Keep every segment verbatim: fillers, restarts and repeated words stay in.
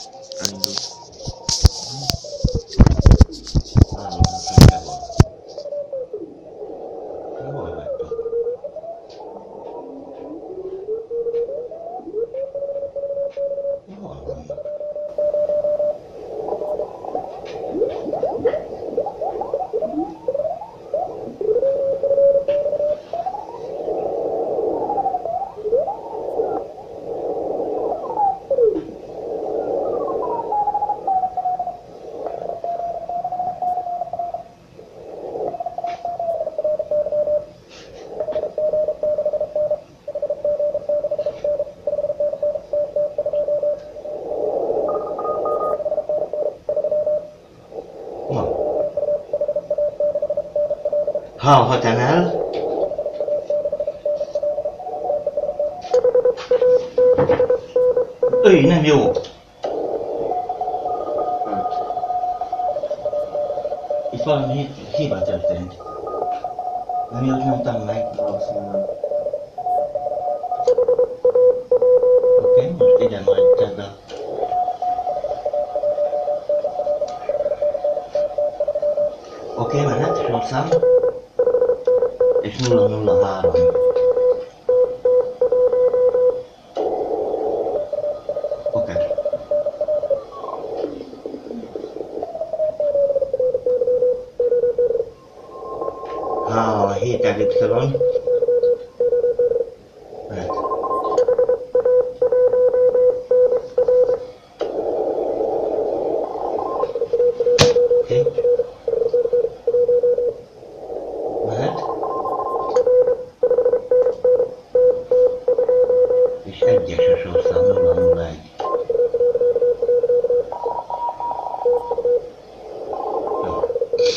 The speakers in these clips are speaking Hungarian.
Elindul. Állom, hogy te hol. Te hol vagytok? Hol vannak? Hallhat-e el? Őj, nem jó! Itt valami hiba történt. Nem jót nyomtam meg, valószínűleg. Oké, okay, most ide majd tedd a... Oké, okay, mehet, sorszám. És nulla nulla három. Oké. Okay. Há, hét Y. Mehet. Oké. Okay. Mehet. És egyes a sorszám, nulla nulla egy. Jó.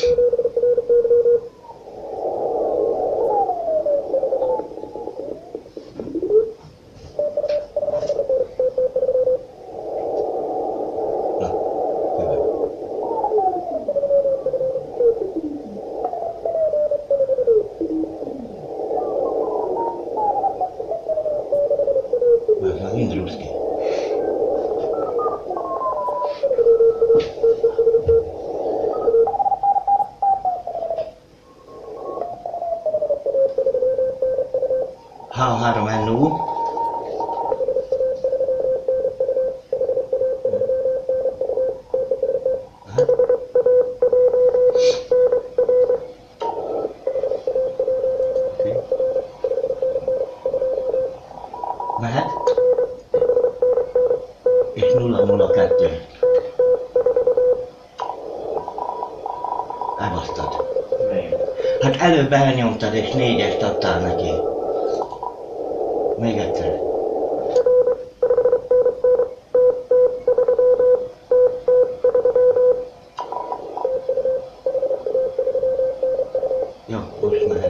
Na, jövök. Ez az Indruszki. H három N U. Mehet? És nulla nulla kettő. Elbasztad. Hát előbb elnyomtad és négyest adtál neki. Még egyszer. Jó, most mehet.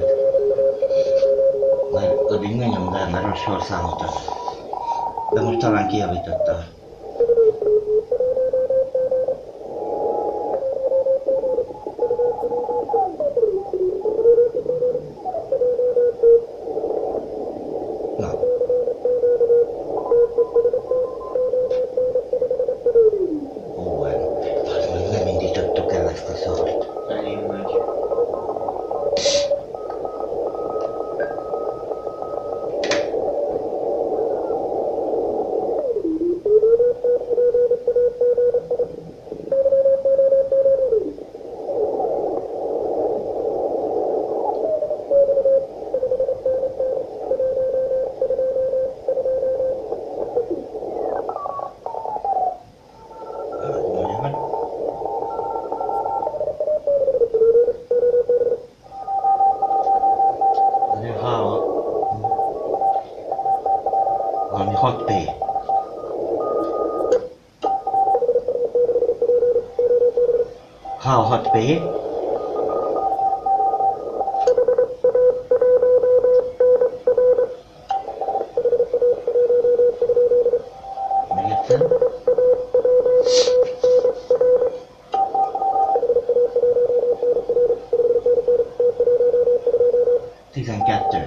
Mert addig ne nyomd el, mert a sorszámot ad. De most talán kijavítottál. Na. Ó, hát még nem indítottuk el ezt a szart. Elég nagy. Valami hat P. H hat P. Még egyszer. tizenkettő.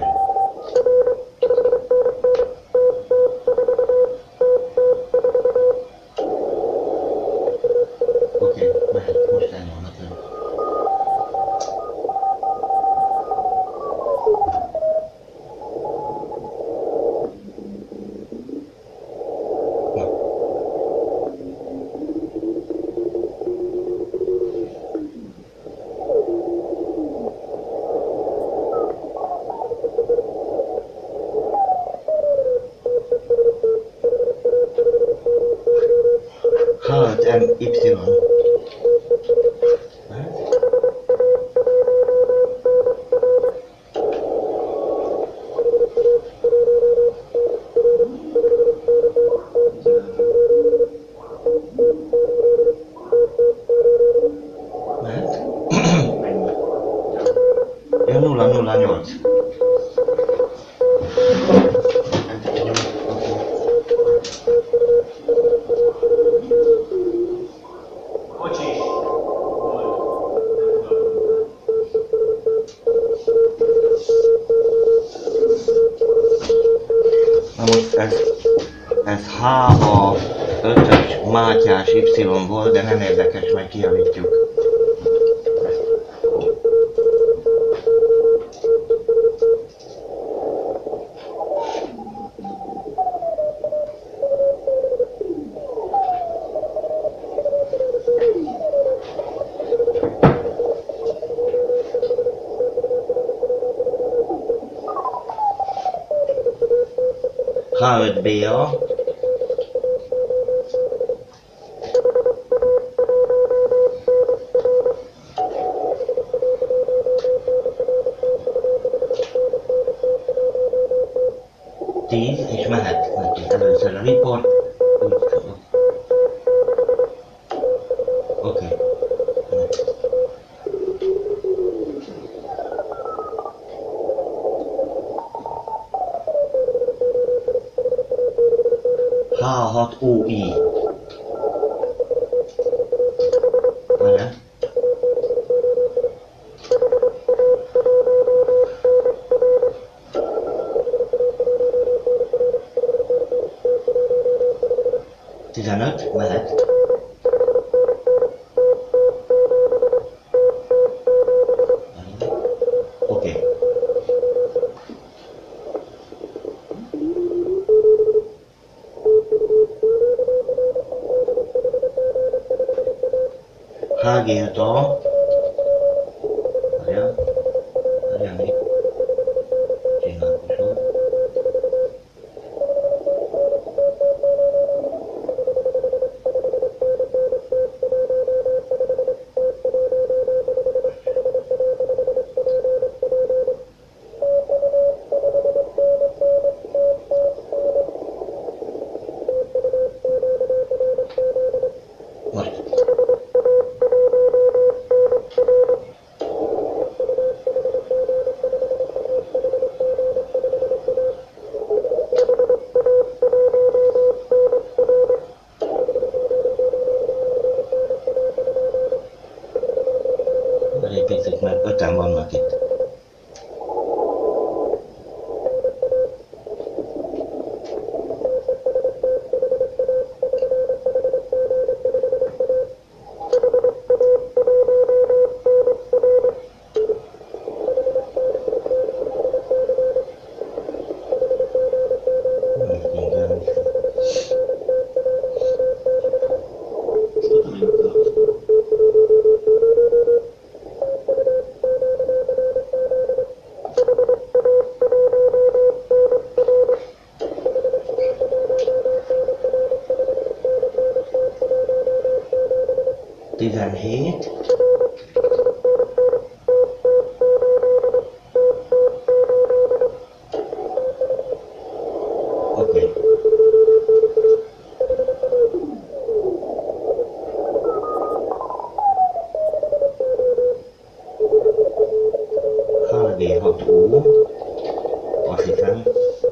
H öt M Y. Ja, nulla nulla nyolc. Na most ez, ez H A ötös Mátyás Y volt, de nem érdekes, majd kijavítjuk. H öt B A. tíz, és mehet neki először a report. Oké. Okay. H hat O I. Várjál. tizenöt, mehet. Oké. Okay. H G öt A. Várjál. Várjál még. Csinálkozol. Most. Elég picit, mert öten vannak itt. tizenhét. Oké. Okay. H G hat O. Azt hiszem.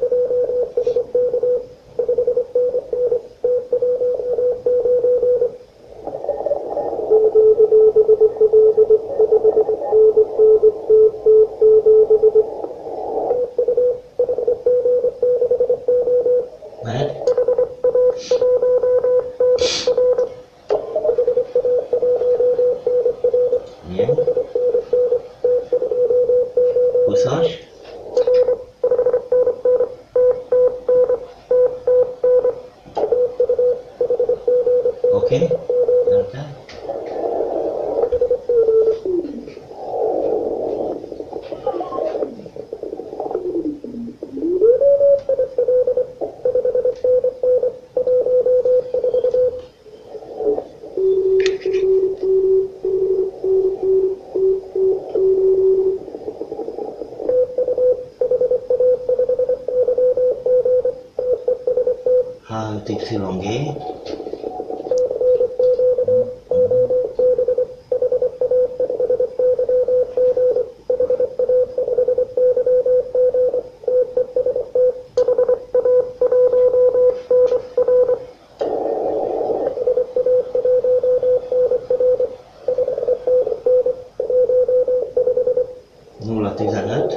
Mehet. Igen. huszas. Oké. Okay. Y G. nulla tizenöt.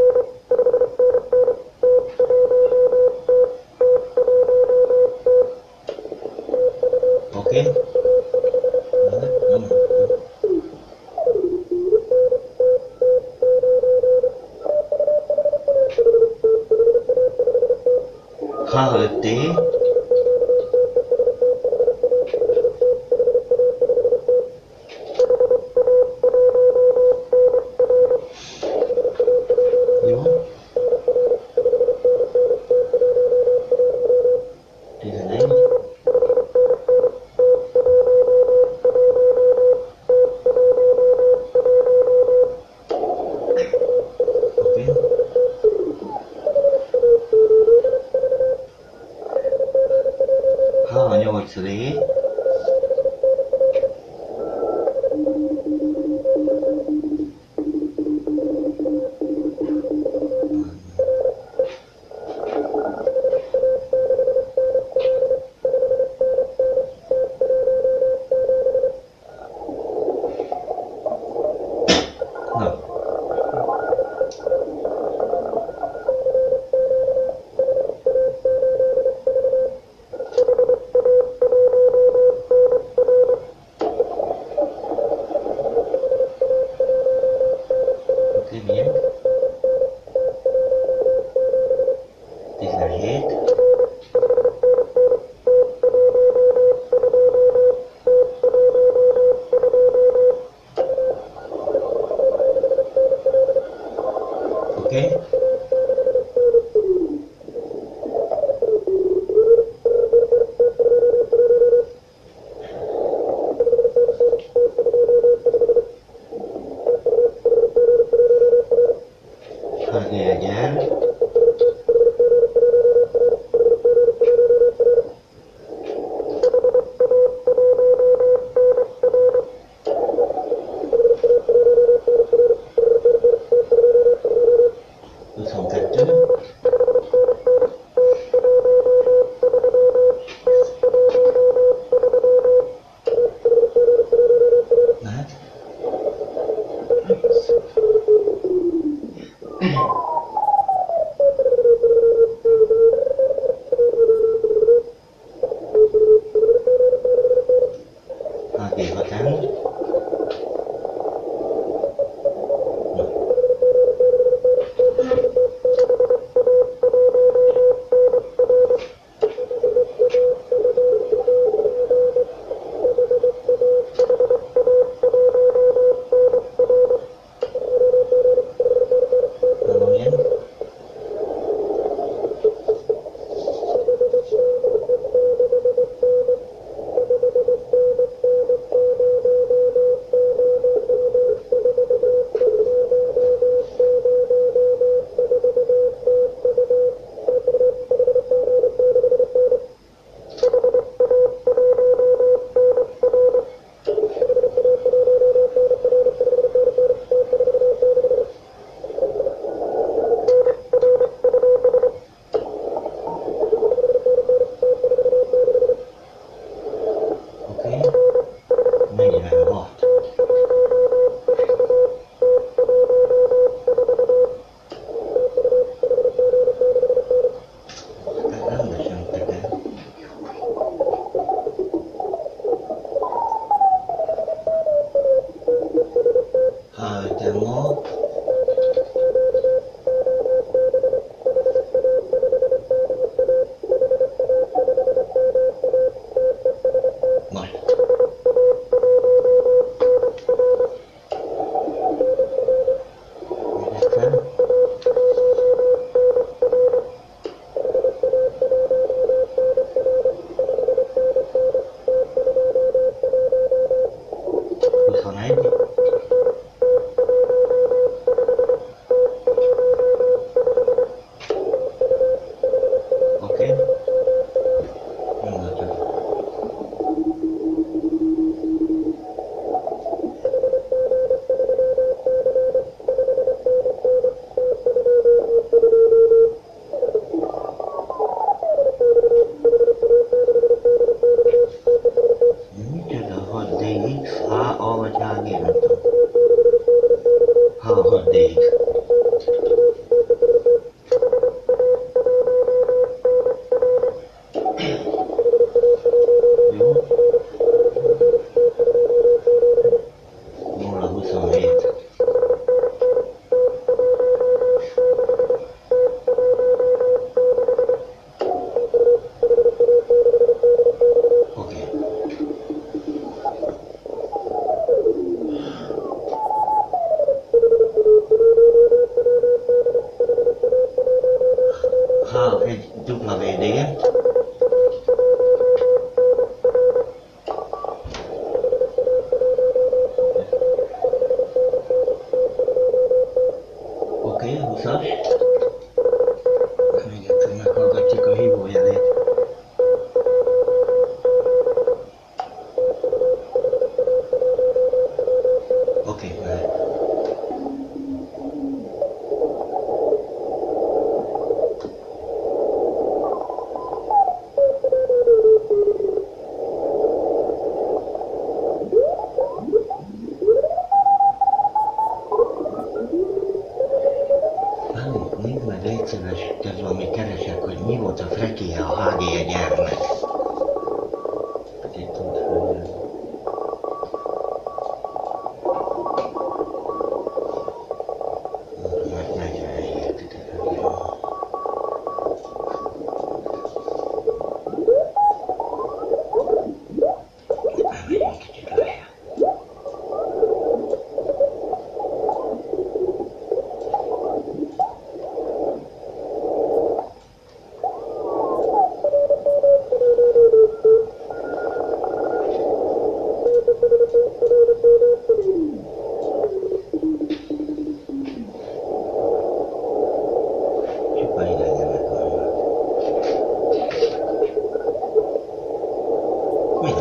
Oké. Okay. H öt T. Jó. tizenegy.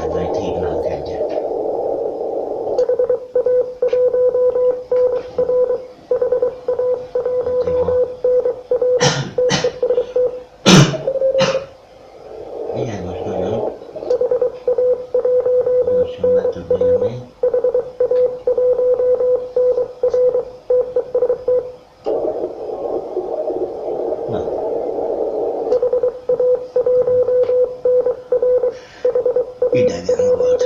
lenne, itt hívnánk egyet. Igen, most nagyon gyorsan be tud érni. Na. Idegen volt.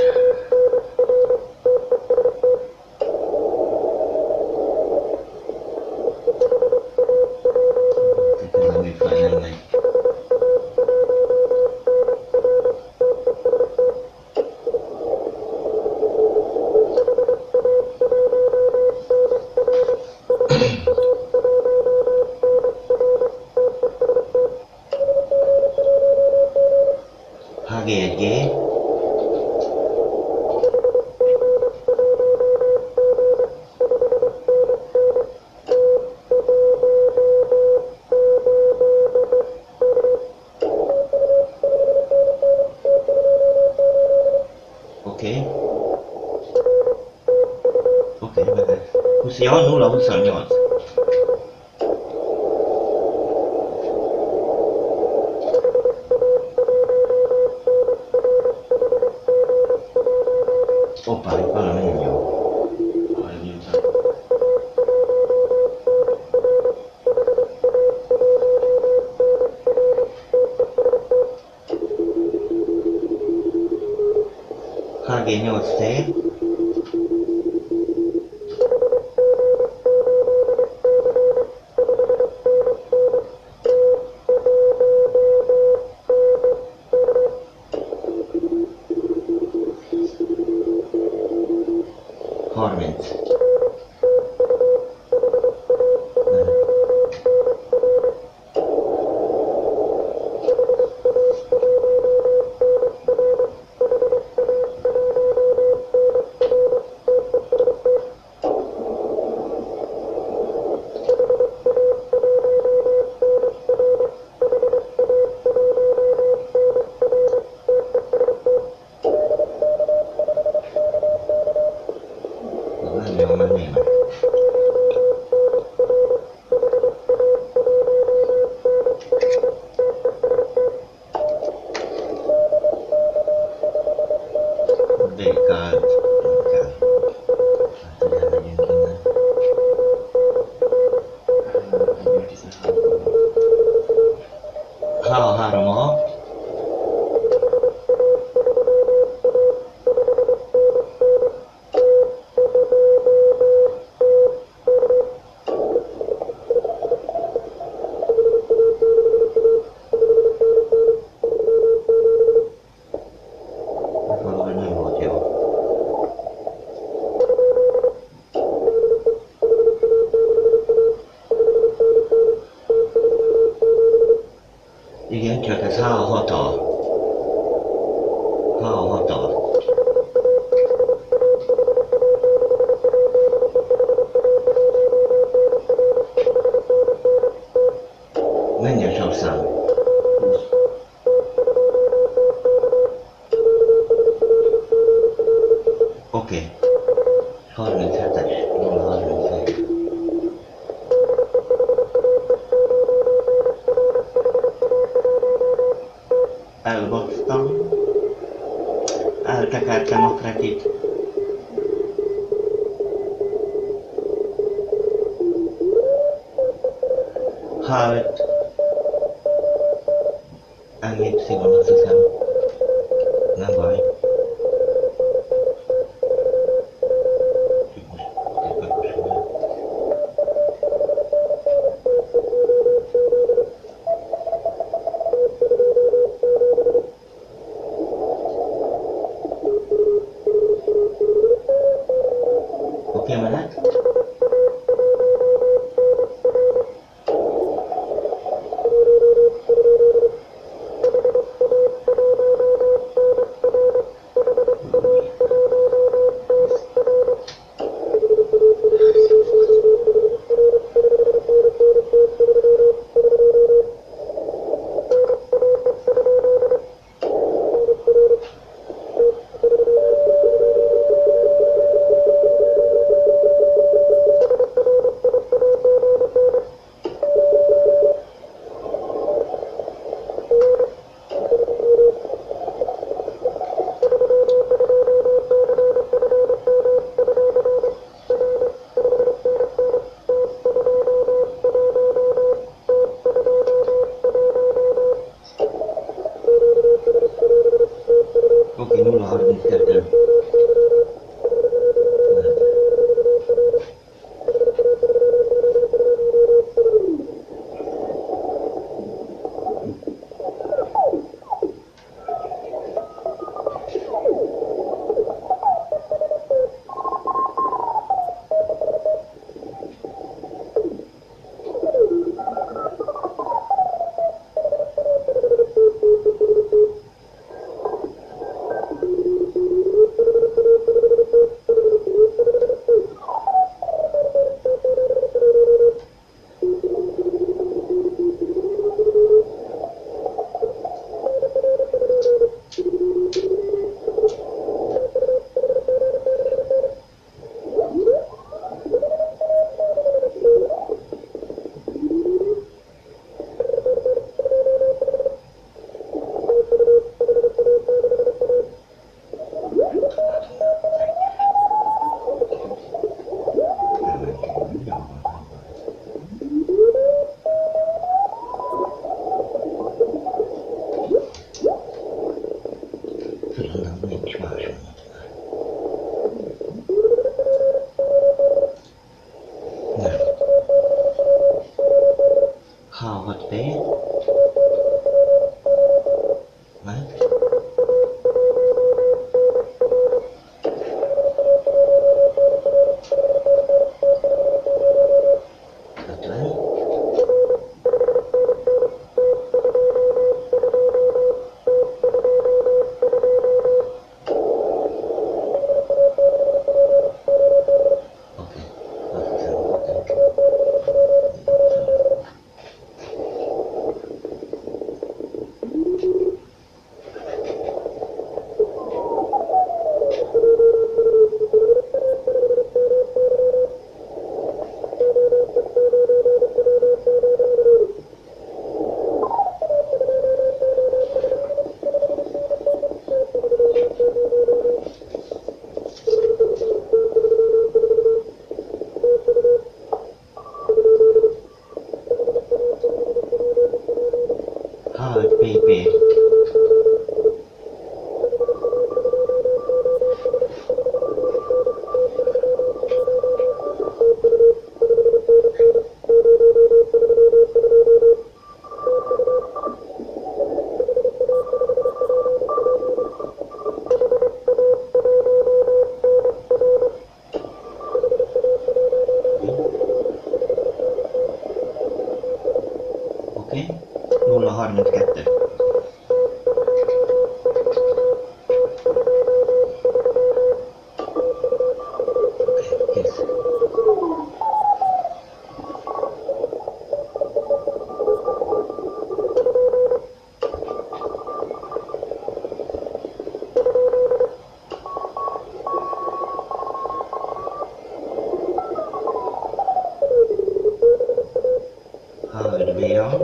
Ez a műfaj nem megy. há gé egy gé. Oké. Oké, meg huszonnyolc nulla huszonnyolc. Hoppá, itt valami nem jó. há gé nyolc té. harminc. Nem jó, mert német. dé ká-t nem kell. Hát, hogy elmegyünk innen. há három á. Valahogy nem volt jó. Igen, csak ez há hat á. há hat á. Mennyi a sorszám? Oké. harminchetes, nulla harmincegy. Elboxtam. Eltekertem a krekit. há öt. en ipszilon, azt hiszem. Nem baj. Oké, mehet? Különben nincs másomat. Nem. há hat bé. Meg. ötven. há öt bé bé. Oké? nulla harminckettő. Oké, kész. há öt bé á.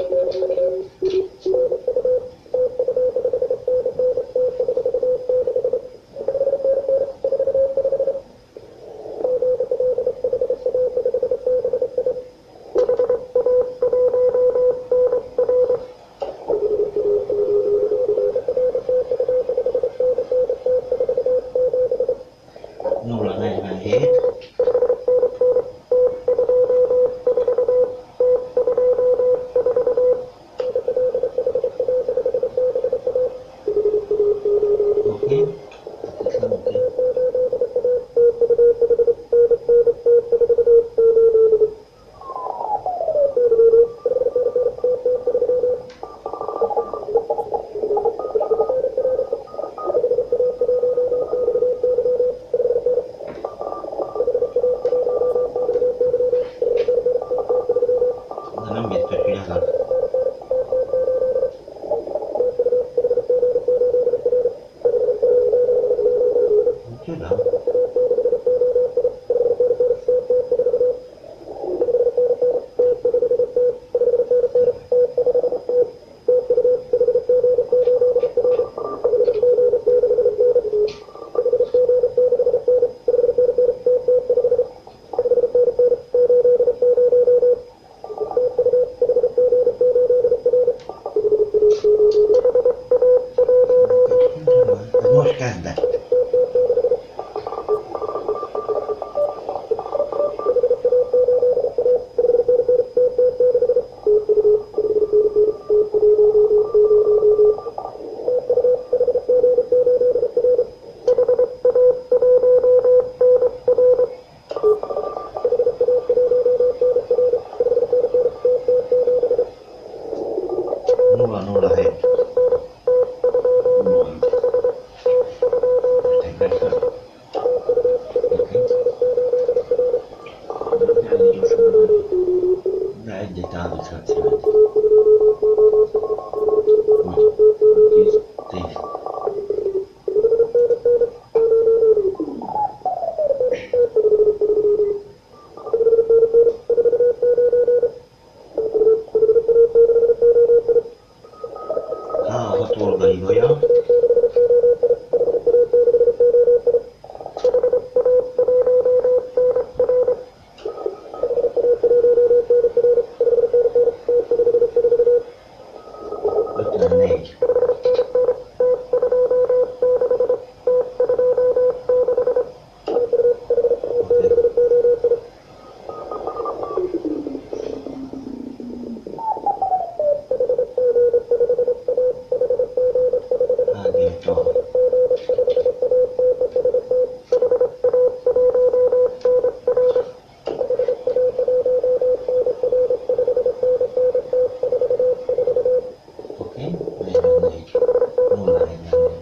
nulla negyvenhét. Oké. Oké. De nem biztos, hogy ez az. Micsoda? Ez most kezdett. harminchat. Úgy. tíz. tíz. H hat Olga Ibolya. ötvennégy. Ágéta. Oké, negyvennégy. nulla negyvennégy.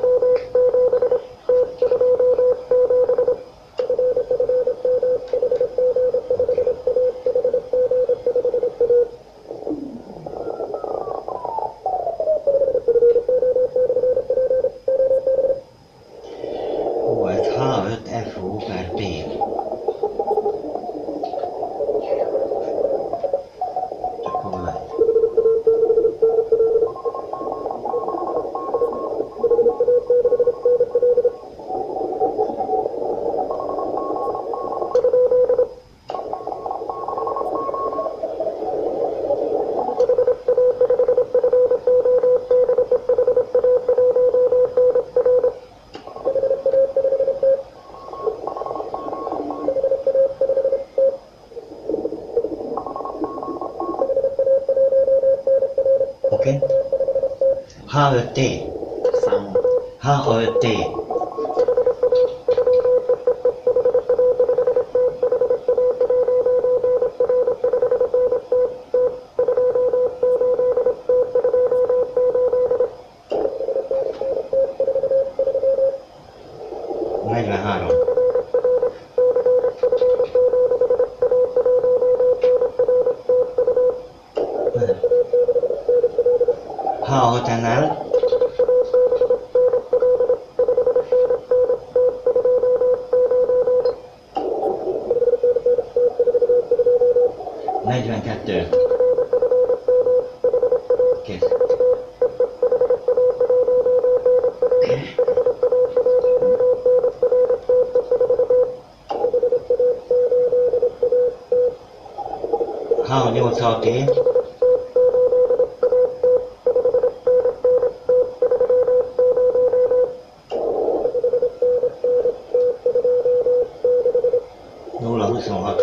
Ó, ez H öt F O per P. Csak hol lehet? Oké? H öt T. Számom. H öt T. negyvenhárom. H hat N L. negyvenkettő. Kész. H nyolc H T. nulla huszonhat.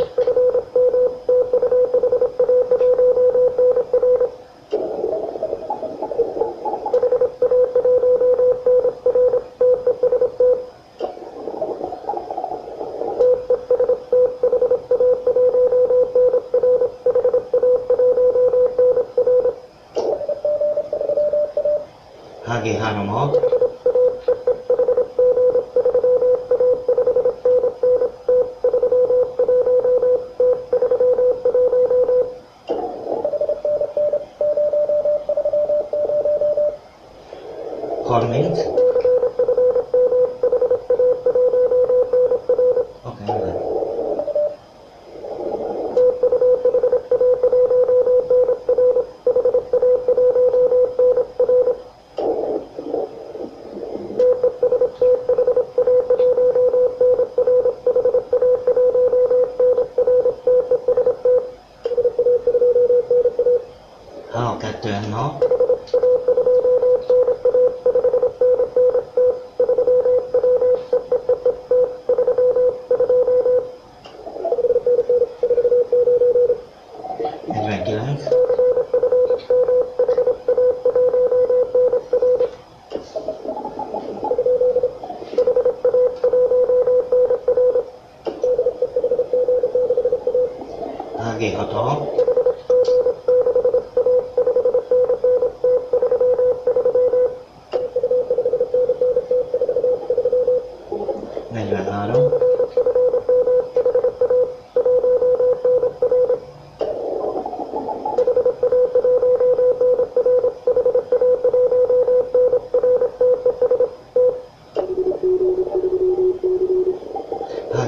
H G három A. harminc. Oké, okay, H kettő N A. negyvenkilenc. H G hat A. negyvenhárom.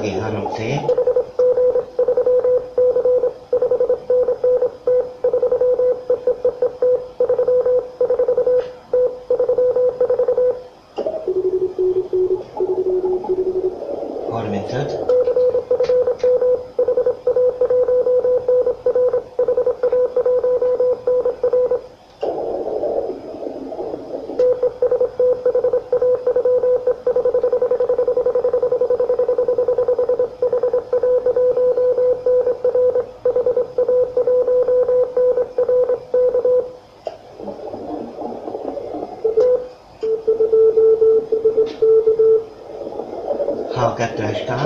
há gé három cé, harmincöt, há kettő es ká,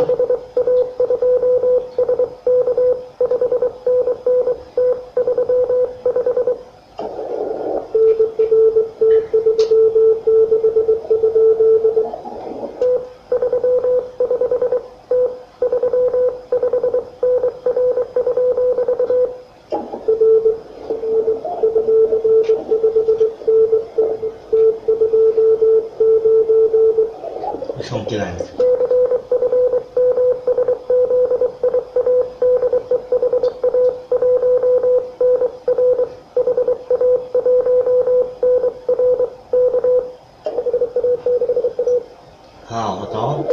huszonkilenc, há hatal,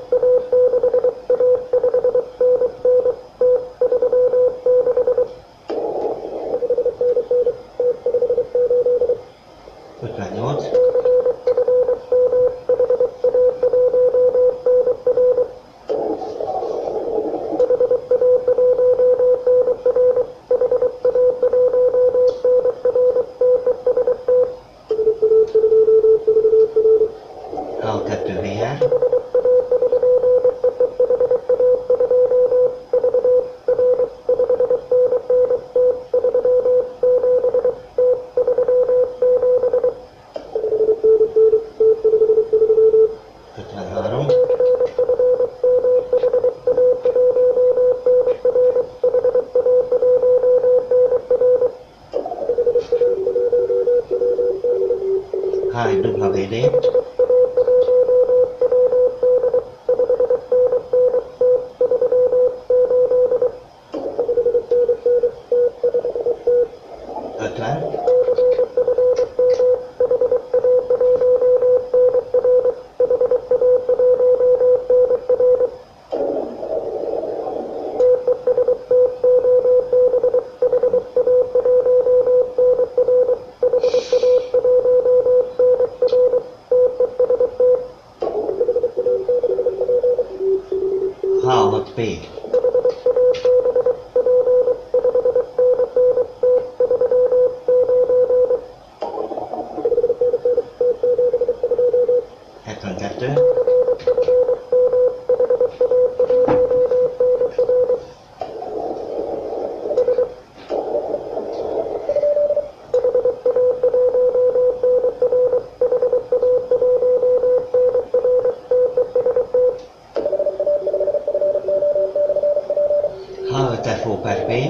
ötvennyolc, há kettő vé er, ötvenhárom, há egy dupla vé dé, ötven, há hat pé, hetvenkettő, há öt ef o per pé,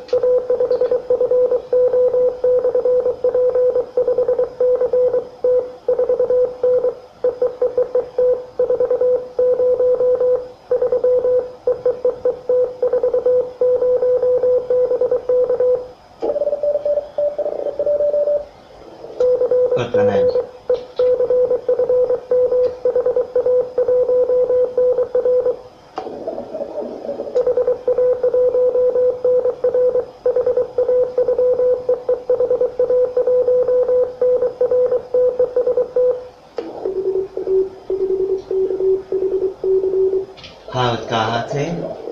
ötvenegy, há öt ká há cé,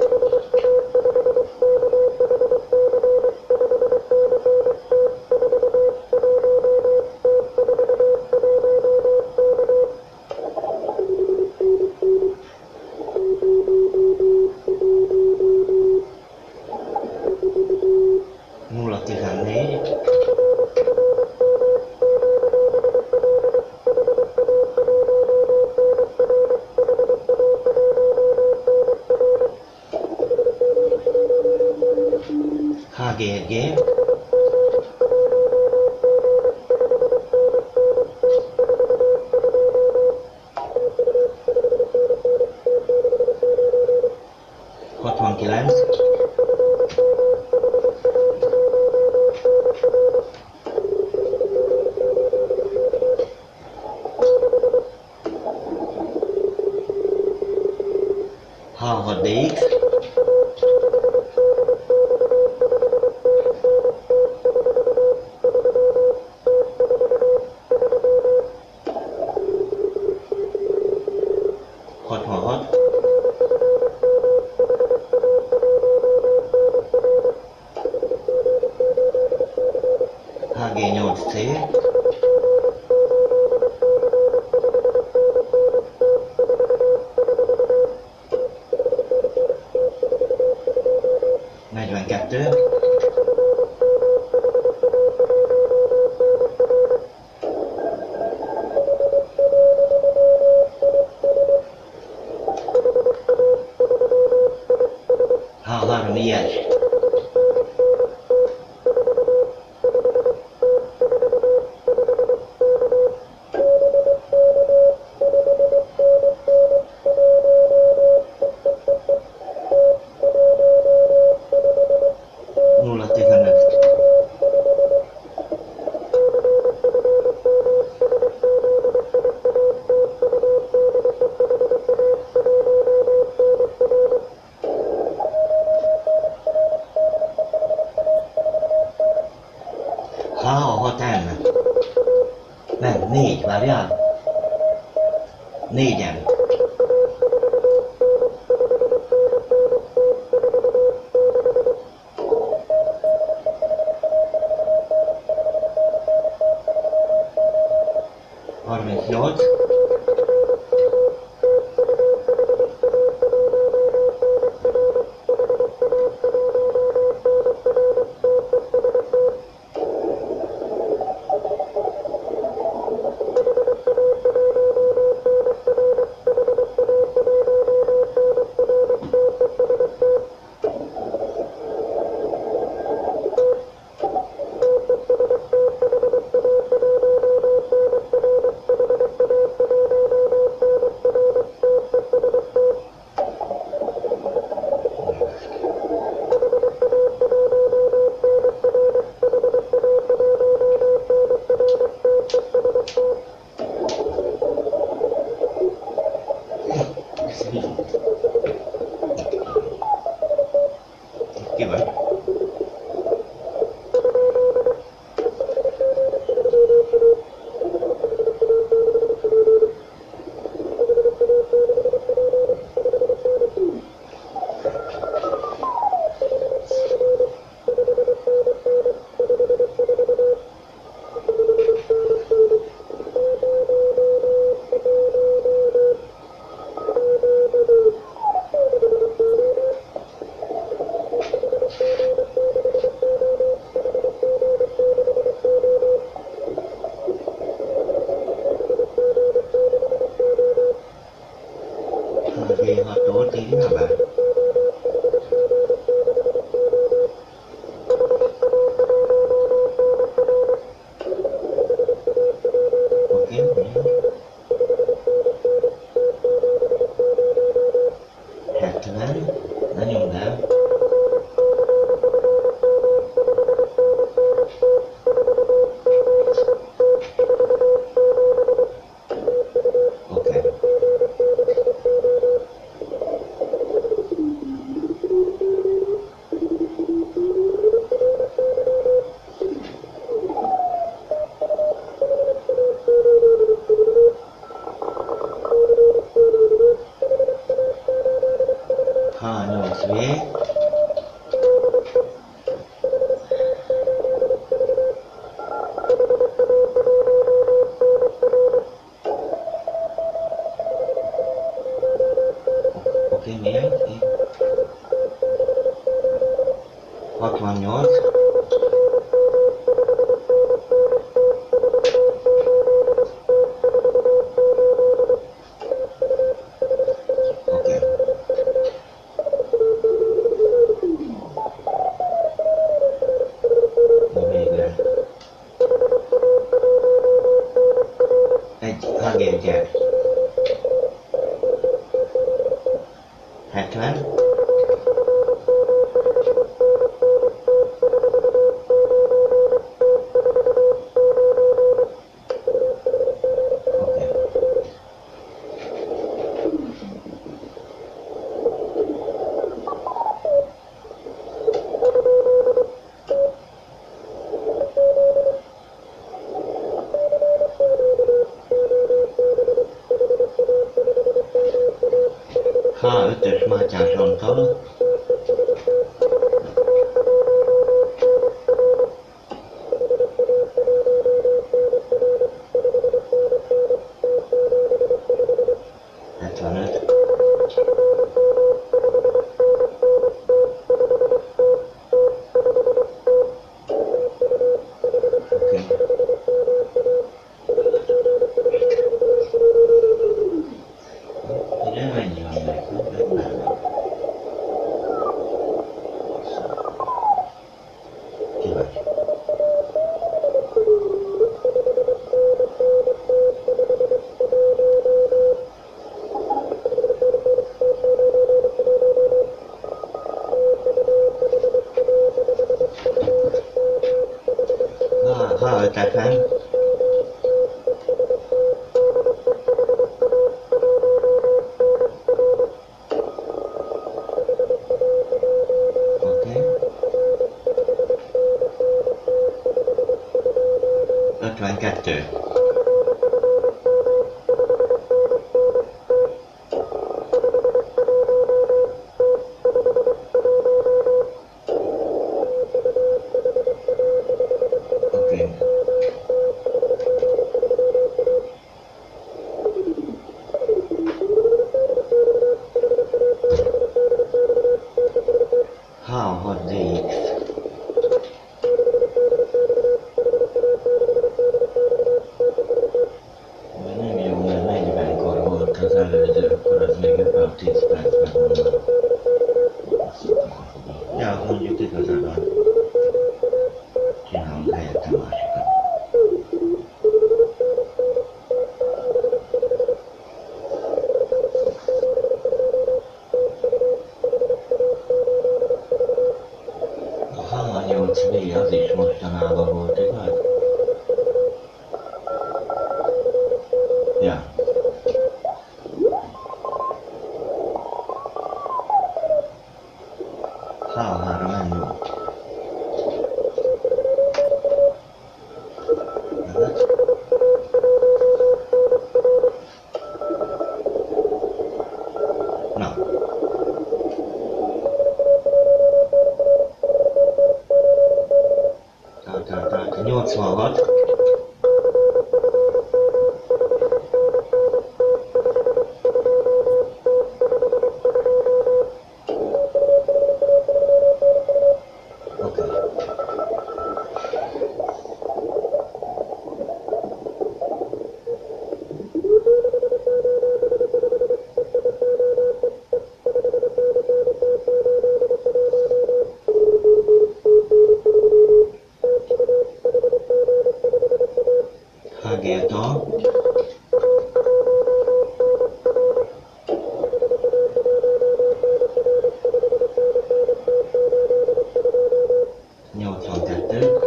nulla tizennégy, há gé egy gé, hatvankilenc. H hat D X. hatvanhat. H G nyolc C. negyvenkettő. H három I egy. nulla tizenöt. H hat N. Nem, négy, várjál. Négyen. harmincnyolc. Ki vagy? G hatot írjál be. Oké, hetven, ne nyomd el. H nyolc V. Oké, milyen? hatvannyolc. H G gyere. hetven. há ötös Mátyás Antal. hetvenöt. Oké. Ugye mennyi van még? Ki vagy? há öt ef em. Oké. ötvenkettő. Oké. há hat dé iksz. Nem jó, mert negyvenkor volt az előző, akkor az még öt tíz percben van. Ja, mondjuk igazából csinálunk helyette másikat. A há nyolc vé az is mostanában volt, igaz? Ja. há három en jó. Na. Tehát, tehát, tehát nyolcvanhat. há gé-tól. nyolcvankettő.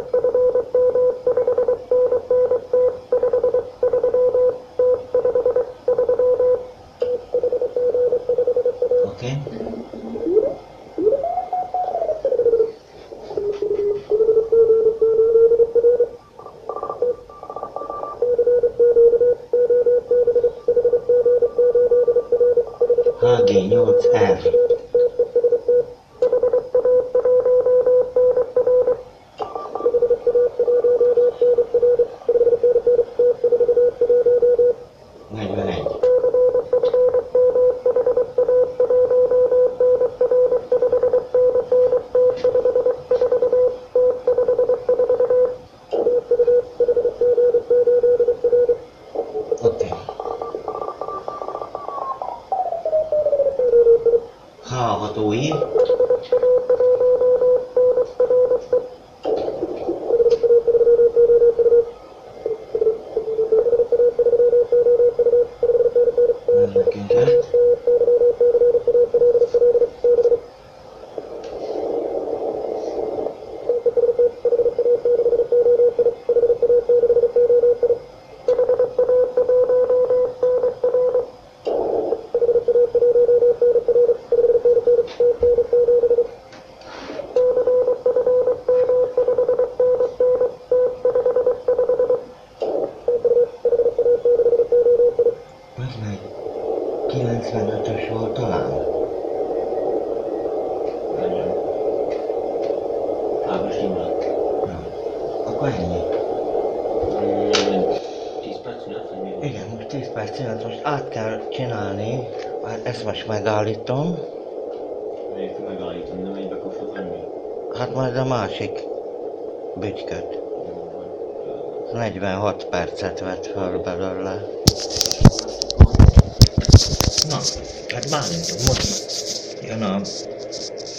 Oké. há gé nyolc er. negyvenegy. Oké. há hat ó i. Nekünk lett. ötös volt talán. Nagyon. Három simán. Ja. Akkor ennyi. tíz perc szünet, vagy mi volt? Igen, most tíz perc szünet, most át kell csinálni, hát ezt most megállítom. Még megállítani, nem egybe kapcsolat, vagy mi? Hát majd a másik bütyköt. negyvenhat percet vett föl belőle. Na, hát bálintunk, most jön a